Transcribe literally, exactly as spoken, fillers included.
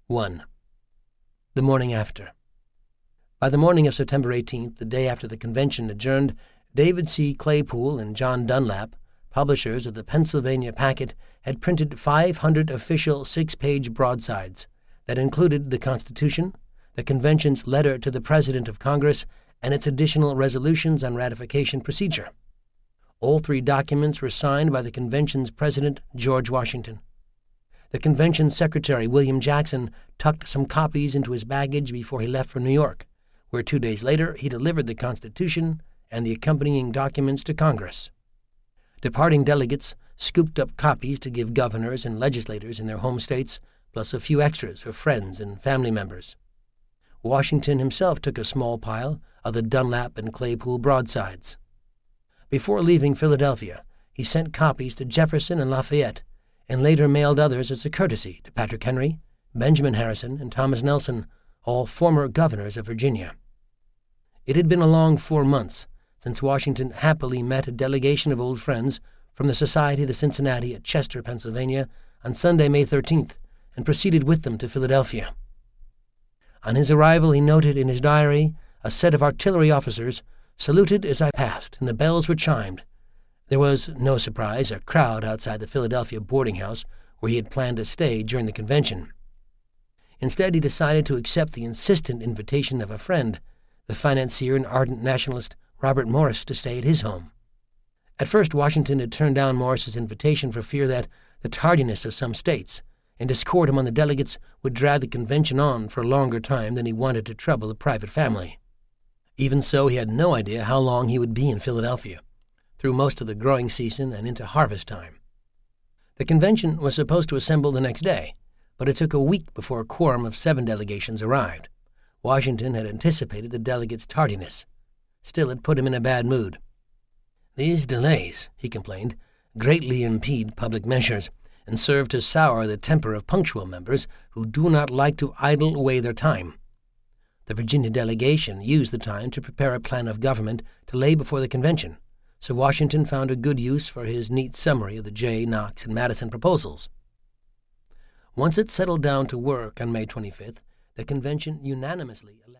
one. The morning after. By the morning of September eighteenth, the day after the convention adjourned, David C. Claypool and John Dunlap, publishers of the Pennsylvania Packet, had printed five hundred official six-page broadsides that included the Constitution, the convention's letter to the President of Congress, and its additional resolutions on ratification procedure. All three documents were signed by the convention's president, George Washington. The convention secretary, William Jackson, tucked some copies into his baggage before he left for New York, where two days later he delivered the Constitution and the accompanying documents to Congress. Departing delegates scooped up copies to give governors and legislators in their home states, plus a few extras for friends and family members. Washington himself took a small pile of the Dunlap and Claypool broadsides. Before leaving Philadelphia, he sent copies to Jefferson and Lafayette, and later mailed others as a courtesy to Patrick Henry, Benjamin Harrison, and Thomas Nelson, all former governors of Virginia. It had been a long four months since Washington happily met a delegation of old friends from the Society of the Cincinnati at Chester, Pennsylvania, on Sunday, May thirteenth, and proceeded with them to Philadelphia. On his arrival, he noted in his diary, a set of artillery officers saluted as I passed, and the bells were chimed. There was, no surprise, a crowd outside the Philadelphia boarding house where he had planned to stay during the convention. Instead, he decided to accept the insistent invitation of a friend, the financier and ardent nationalist Robert Morris, to stay at his home. At first, Washington had turned down Morris's invitation for fear that the tardiness of some states and discord among the delegates would drag the convention on for a longer time than he wanted to trouble a private family. Even so, he had no idea how long he would be in Philadelphia, through most of the growing season and into harvest time. The convention was supposed to assemble the next day, but it took a week before a quorum of seven delegations arrived. Washington had anticipated the delegates' tardiness. Still, it put him in a bad mood. "These delays," he complained, "greatly impede public measures and serve to sour the temper of punctual members who do not like to idle away their time." The Virginia delegation used the time to prepare a plan of government to lay before the convention, so Washington found a good use for his neat summary of the Jay, Knox, and Madison proposals. Once it settled down to work on May twenty-fifth, the convention unanimously elected